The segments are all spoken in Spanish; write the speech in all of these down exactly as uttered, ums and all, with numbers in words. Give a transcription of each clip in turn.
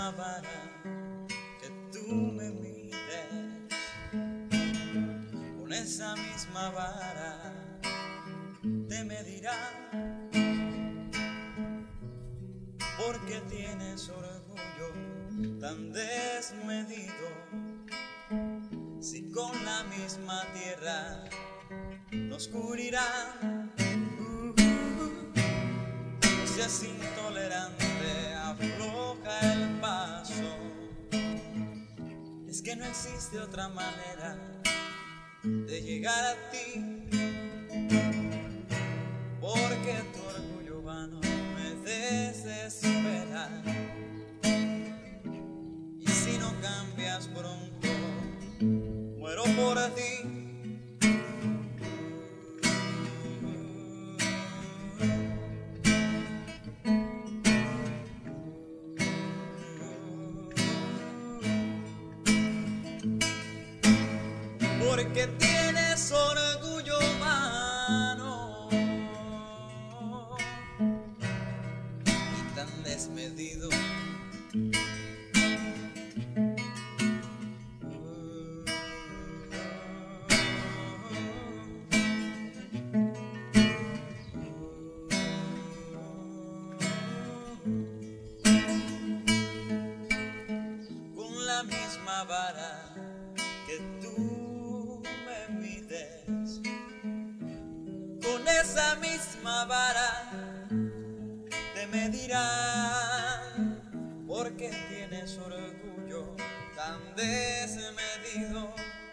misma vara que tú me mides, con esa misma vara te medirán, porque tienes orgullo tan desmedido. Si con la misma tierra nos cubrirán, uh, no seas intolerante, afloja el paso. Es que no existe otra manera de llegar a ti, porque tu orgullo vano me desespera. Y si no cambias pronto, muero por ti. Porque tienes orgullo humano y tan desmedido. Con la misma vara que tú me mides, con esa misma vara te medirán, porque tienes orgullo tan desmedido.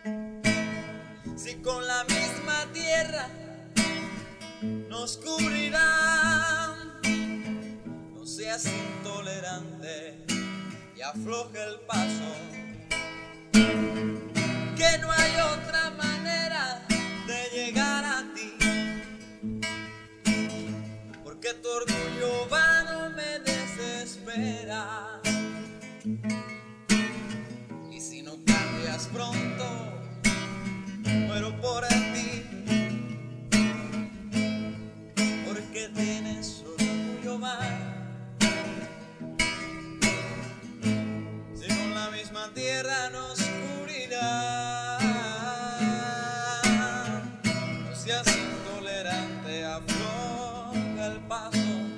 Si con la misma tierra nos cubrirán, no seas intolerante y afloja el paso, que no hay otra manera de llegar a ti, porque tu orgullo vano me desespera. Y si no cambias pronto, muero por ti, porque tienes orgullo vano. Si con la misma tierra nos cubrirá, no seas intolerante, afloja el paso.